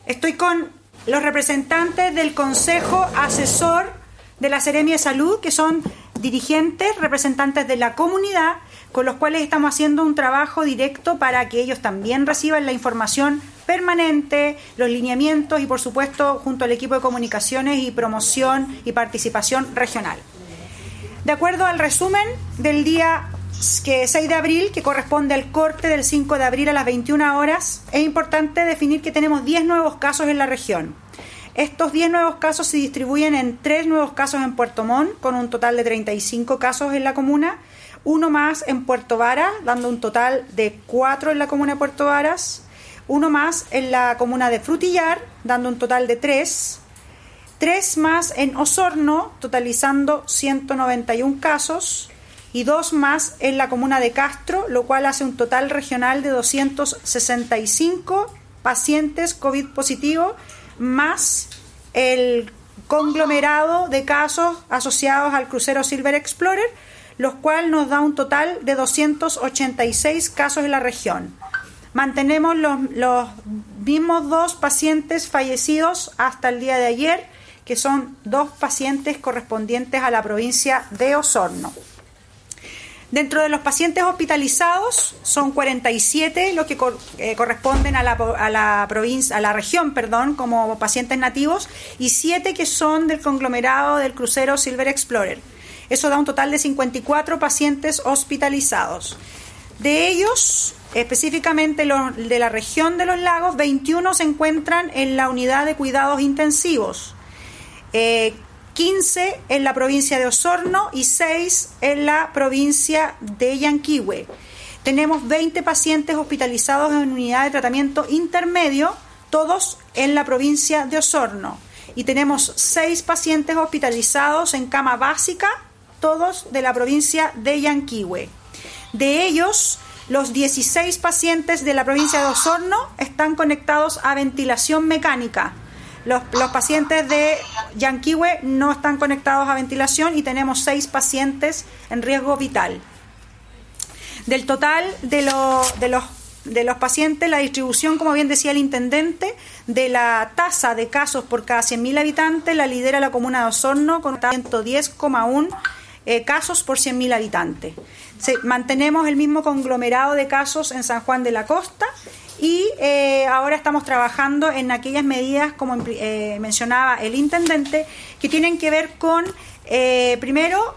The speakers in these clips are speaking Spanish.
Estoy con los representantes del Consejo Asesor de la Seremia de Salud, que son dirigentes, representantes de la comunidad, con los cuales estamos haciendo un trabajo directo para que ellos también reciban la información permanente, los lineamientos y, por supuesto, junto al equipo de comunicaciones y promoción y participación regional. De acuerdo al resumen del día 6 de abril, que corresponde al corte del 5 de abril a las 21 horas, es importante definir que tenemos 10 nuevos casos en la región. Estos 10 nuevos casos se distribuyen en 3 nuevos casos en Puerto Montt, con un total de 35 casos en la comuna, uno más en Puerto Varas, dando un total de 4 en la comuna de Puerto Varas, uno más en la comuna de Frutillar, dando un total de 3 más en Osorno, totalizando 191 casos, y 2 más en la comuna de Castro, lo cual hace un total regional de 265 pacientes COVID positivos, más el conglomerado de casos asociados al crucero Silver Explorer, lo cual nos da un total de 286 casos en la región. Mantenemos los mismos 2 pacientes fallecidos hasta el día de ayer, que son 2 pacientes correspondientes a la provincia de Osorno. Dentro de los pacientes hospitalizados son 47 los que corresponden a la región, como pacientes nativos, y 7 que son del conglomerado del crucero Silver Explorer. Eso da un total de 54 pacientes hospitalizados. De ellos, específicamente de la región de los lagos, 21 se encuentran en la unidad de cuidados intensivos, 15 en la provincia de Osorno y 6 en la provincia de Yanquihue. Tenemos 20 pacientes hospitalizados en unidad de tratamiento intermedio, todos en la provincia de Osorno. Y tenemos 6 pacientes hospitalizados en cama básica, todos de la provincia de Yanquihue. De ellos, los 16 pacientes de la provincia de Osorno están conectados a ventilación mecánica. Los pacientes de Yanquihue no están conectados a ventilación y tenemos 6 pacientes en riesgo vital. Del total de los pacientes, la distribución, como bien decía el intendente, de la tasa de casos por cada 100.000 habitantes la lidera la comuna de Osorno con 110,1 casos por 100.000 habitantes. Mantenemos el mismo conglomerado de casos en San Juan de la Costa. Y ahora estamos trabajando en aquellas medidas, como mencionaba el intendente, que tienen que ver con, primero,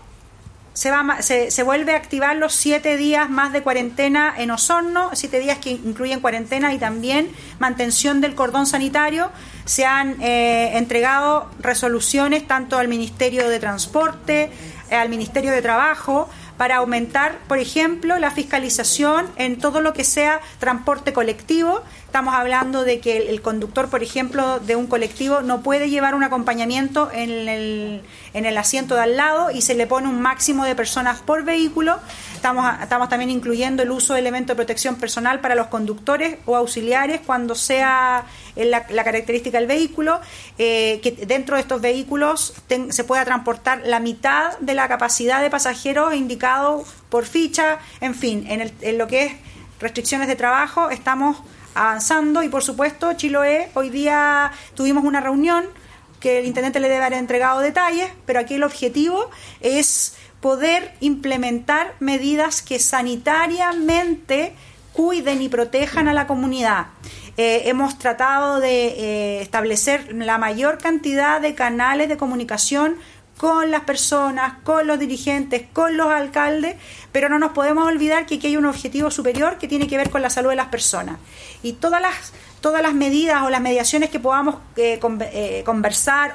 se vuelve a activar los 7 días más de cuarentena en Osorno, 7 días que incluyen cuarentena y también mantención del cordón sanitario. Se han entregado resoluciones tanto al Ministerio de Transporte, al Ministerio de Trabajo, para aumentar, por ejemplo, la fiscalización en todo lo que sea transporte colectivo. Estamos hablando de que el conductor, por ejemplo, de un colectivo no puede llevar un acompañamiento en el asiento de al lado y se le pone un máximo de personas por vehículo. Estamos también incluyendo el uso de elementos de protección personal para los conductores o auxiliares cuando sea la característica del vehículo, que dentro de estos vehículos se pueda transportar la mitad de la capacidad de pasajeros indicado por ficha. En fin, en lo que es restricciones de trabajo estamos avanzando y, por supuesto, Chiloé, hoy día tuvimos una reunión que el intendente le debe haber entregado detalles, pero aquí el objetivo es poder implementar medidas que sanitariamente cuiden y protejan a la comunidad. Hemos tratado de establecer la mayor cantidad de canales de comunicación con las personas, con los dirigentes, con los alcaldes, pero no nos podemos olvidar que aquí hay un objetivo superior que tiene que ver con la salud de las personas. Y todas las medidas o las mediaciones que podamos conversar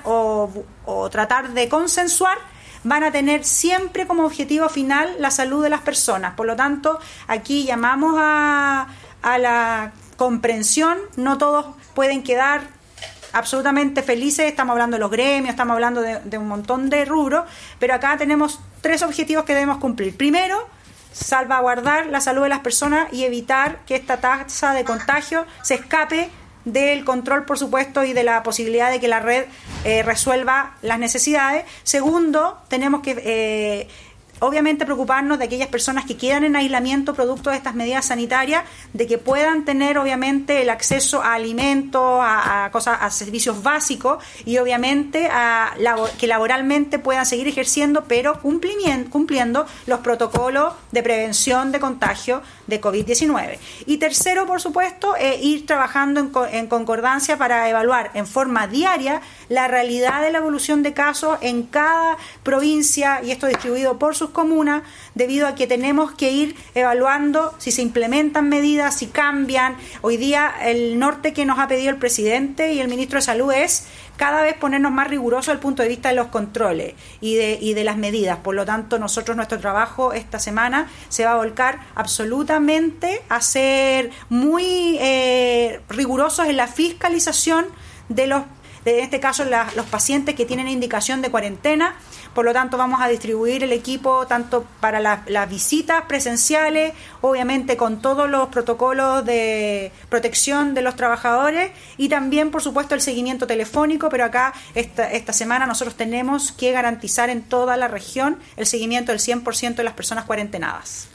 o tratar de consensuar van a tener siempre como objetivo final la salud de las personas. Por lo tanto, aquí llamamos a la comprensión. No todos pueden quedar absolutamente felices, estamos hablando de los gremios, estamos hablando de un montón de rubros, pero acá tenemos 3 objetivos que debemos cumplir. Primero, salvaguardar la salud de las personas y evitar que esta tasa de contagio se escape del control, por supuesto, y de la posibilidad de que la red resuelva las necesidades. Segundo, tenemos que obviamente preocuparnos de aquellas personas que quedan en aislamiento producto de estas medidas sanitarias, de que puedan tener obviamente el acceso a alimentos, a cosas, a servicios básicos, y obviamente que laboralmente puedan seguir ejerciendo, pero cumpliendo los protocolos de prevención de contagio de COVID-19. Y tercero, por supuesto, ir trabajando en concordancia para evaluar en forma diaria la realidad de la evolución de casos en cada provincia, y esto distribuido por sus comunas, debido a que tenemos que ir evaluando si se implementan medidas, si cambian. Hoy día el norte que nos ha pedido el presidente y el ministro de Salud es cada vez ponernos más rigurosos desde el punto de vista de los controles y de las medidas. Por lo tanto, nuestro trabajo esta semana se va a volcar absolutamente a ser muy rigurosos en la fiscalización en este caso los pacientes que tienen indicación de cuarentena. Por lo tanto, vamos a distribuir el equipo tanto para las visitas presenciales, obviamente con todos los protocolos de protección de los trabajadores, y también, por supuesto, el seguimiento telefónico, pero acá esta semana nosotros tenemos que garantizar en toda la región el seguimiento del 100% de las personas cuarentenadas.